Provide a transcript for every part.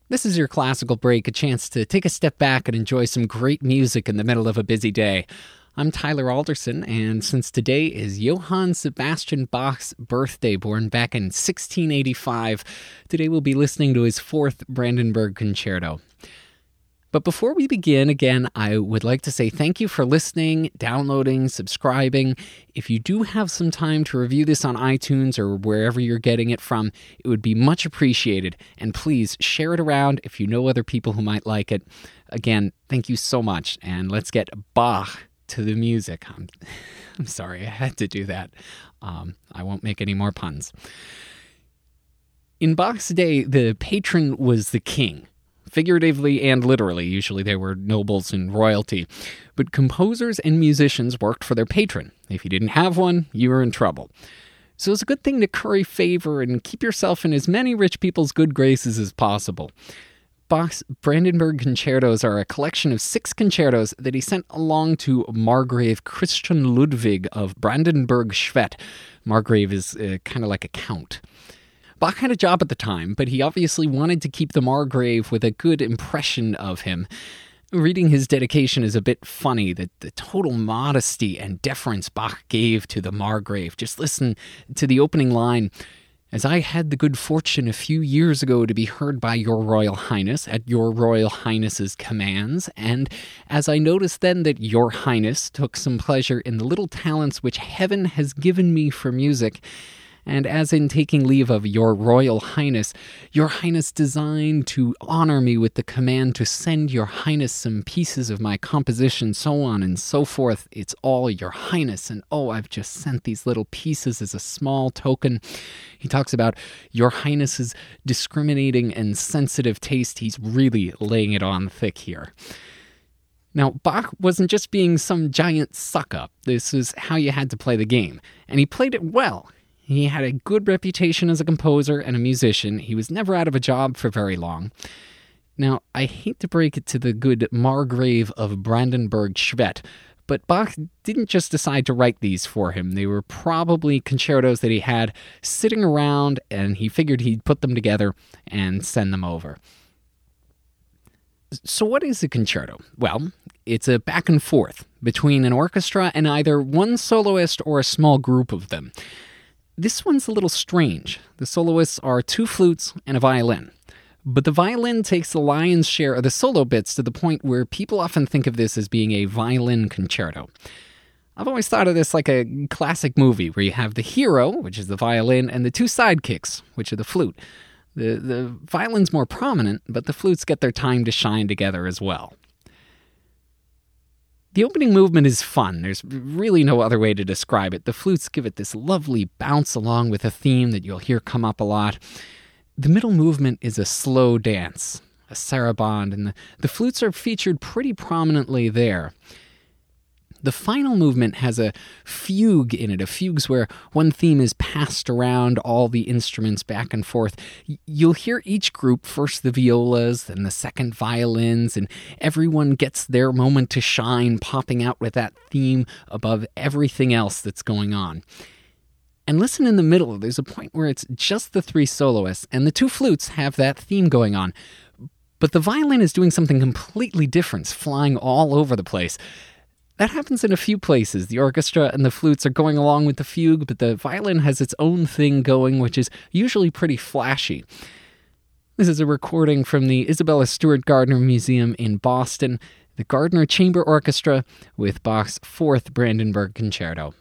This is your classical break, a chance to take a step back and enjoy some great music in the middle of a busy day. I'm Tyler Alderson, and since today is Johann Sebastian Bach's birthday, born back in 1685, today we'll be listening to his fourth Brandenburg Concerto. But before we begin, again, I would like to say thank you for listening, downloading, subscribing. If you do have some time to review this on iTunes or wherever you're getting it from, it would be much appreciated. And please share it around if you know other people who might like it. Again, thank you so much, and let's get Bach to the music. I'm sorry, I had to do that. I won't make any more puns. In Bach's day, the patron was the king. Figuratively and literally, usually they were nobles and royalty. But composers and musicians worked for their patron. If you didn't have one, you were in trouble. So it's a good thing to curry favor and keep yourself in as many rich people's good graces as possible. Bach's Brandenburg Concertos are a collection of 6 concertos that he sent along to Margrave Christian Ludwig of Brandenburg-Schwedt. Margrave is kind of like a count. Bach had a job at the time, but he obviously wanted to keep the Margrave with a good impression of him. Reading his dedication is a bit funny, that the total modesty and deference Bach gave to the Margrave. Just listen to the opening line. As I had the good fortune a few years ago to be heard by your Royal Highness at your Royal Highness's commands, and as I noticed then that your Highness took some pleasure in the little talents which heaven has given me for music, and as in taking leave of your Royal Highness designed to honor me with the command to send your Highness some pieces of my composition, so on and so forth. It's all your Highness, and I've just sent these little pieces as a small token. He talks about your Highness's discriminating and sensitive taste. He's really laying it on thick here. Now, Bach wasn't just being some giant suck-up. This is how you had to play the game, and he played it well. He had a good reputation as a composer and a musician. He was never out of a job for very long. Now, I hate to break it to the good Margrave of Brandenburg-Schwedt, but Bach didn't just decide to write these for him. They were probably concertos that he had sitting around, and he figured he'd put them together and send them over. So what is a concerto? Well, it's a back and forth between an orchestra and either one soloist or a small group of them. This one's a little strange. The soloists are 2 flutes and a violin. But the violin takes the lion's share of the solo bits to the point where people often think of this as being a violin concerto. I've always thought of this like a classic movie where you have the hero, which is the violin, and the 2 sidekicks, which are the flute. The violin's more prominent, but the flutes get their time to shine together as well. The opening movement is fun. There's really no other way to describe it. The flutes give it this lovely bounce along with a theme that you'll hear come up a lot. The middle movement is a slow dance, a saraband, and the flutes are featured pretty prominently there. The final movement has a fugue in it. A fugue's where one theme is passed around all the instruments back and forth. You'll hear each group, first the violas, then the second violins, and everyone gets their moment to shine, popping out with that theme above everything else that's going on. And listen in the middle, there's a point where it's just the 3 soloists, and the 2 flutes have that theme going on. But the violin is doing something completely different, flying all over the place. That happens in a few places. The orchestra and the flutes are going along with the fugue, but the violin has its own thing going, which is usually pretty flashy. This is a recording from the Isabella Stewart Gardner Museum in Boston, the Gardner Chamber Orchestra with Bach's 4th Brandenburg Concerto.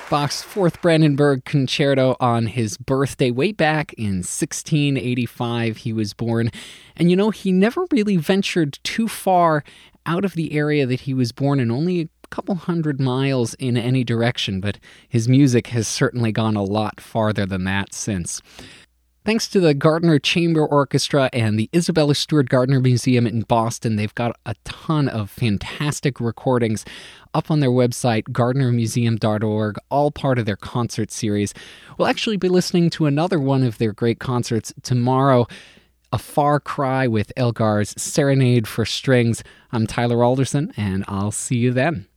Bach's Fourth Brandenburg Concerto on his birthday way back in 1685 he was born. And he never really ventured too far out of the area that he was born in, only a couple hundred miles in any direction, but his music has certainly gone a lot farther than that since. Thanks to the Gardner Chamber Orchestra and the Isabella Stewart Gardner Museum in Boston, they've got a ton of fantastic recordings up on their website, gardnermuseum.org, all part of their concert series. We'll actually be listening to another one of their great concerts tomorrow, A Far Cry with Elgar's Serenade for Strings. I'm Tyler Alderson, and I'll see you then.